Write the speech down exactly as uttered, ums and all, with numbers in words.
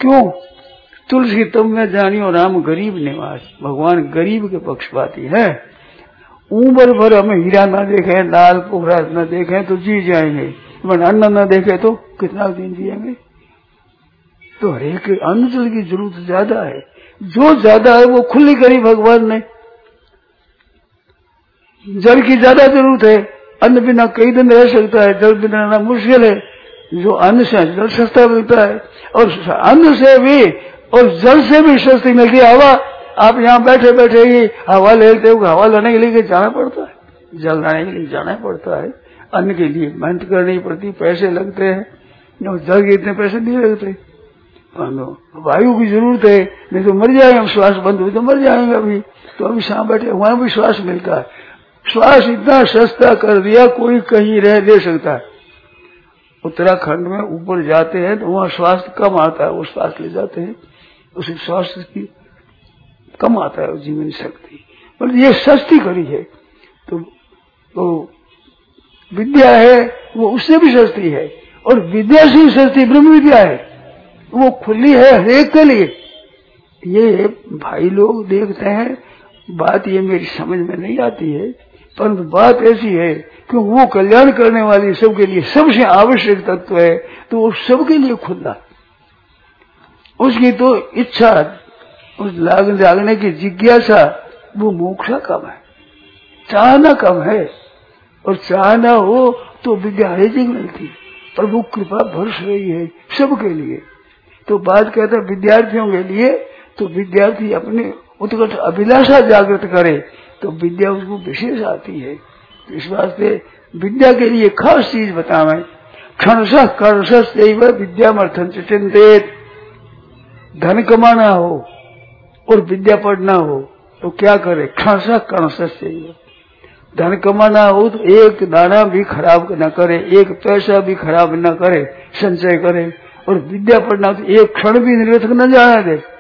क्यों? तुलसी तब में जानियो राम गरीब निवास। भगवान गरीब के पक्षपाती है। उम्र भर हमें हीरा न देखे, लाल पोखराज न देखे तो जी जाएंगे, अन्न न देखे तो कितना दिन जिएंगे? तो हरेक अन्न जल की जरूरत ज्यादा है। जो ज्यादा है वो खुली करी भगवान ने। जल की ज्यादा जरूरत है, अन्न बिना कई दिन रह सकता है, जल बिना रहना मुश्किल है। जो अन्न से जल सस्ता मिलता है, और अन्न से भी और जल से भी सस्ती मिलती है हवा। आप यहाँ बैठे बैठे ही हवा लेते हो, हवा लेने के लिए जाना पड़ता है, जल लाने के लिए जाना पड़ता है, अन्न के लिए मेहनत करनी पड़ती, पैसे लगते हैं। जल के इतने पैसे नहीं लगते। वायु की जरूरत है, नहीं तो मर जाएंगे हम, श्वास बंद हुई तो मर जाएंगे अभी। तो अभी शाम बैठे वहां भी श्वास मिलता है। श्वास इतना सस्ता कर दिया, कोई कहीं रह दे सकता है। उत्तराखंड में ऊपर जाते हैं तो वहां श्वास कम आता है, वो श्वास ले जाते हैं, उसी श्वास की कम आता है जीवन शक्ति। पर ये सस्ती करी है। तो, तो विद्या है वो उससे भी सस्ती है, और विद्या से सस्ती ब्रह्म विद्या है, वो खुली है हरेक के लिए। ये भाई लोग देखते हैं, बात ये मेरी समझ में नहीं आती है, परंतु बात ऐसी है कि वो कल्याण करने वाली सबके लिए सबसे आवश्यक तत्व है, तो वो सबके लिए खुला। उसकी तो इच्छा, उस लाग जागने की जिज्ञासा, वो मोक्षा कम है, चाहना कम है। और चाहना हो तो विद्या हरेक मिलती, पर वो कृपा बरस रही है सबके लिए। तो बात कहता है विद्यार्थियों के लिए, तो विद्यार्थी अपने उत्कट अभिलाषा जागृत करे तो विद्या उसको विशेष आती है। तो इस वास्ते विद्या के लिए खास चीज बतावे। क्षणशः कर्षस्यैव विद्यामर्थं च चिंतेत। धन कमाना हो और विद्या पढ़ना हो तो क्या करे? क्षणशः कर्षस्यैव। धन कमाना हो तो एक दाना भी खराब न करे, एक पैसा भी खराब न करे, संचय करे। और विद्या पढ़ना हो तो एक क्षण भी निरर्थक न जाने दे।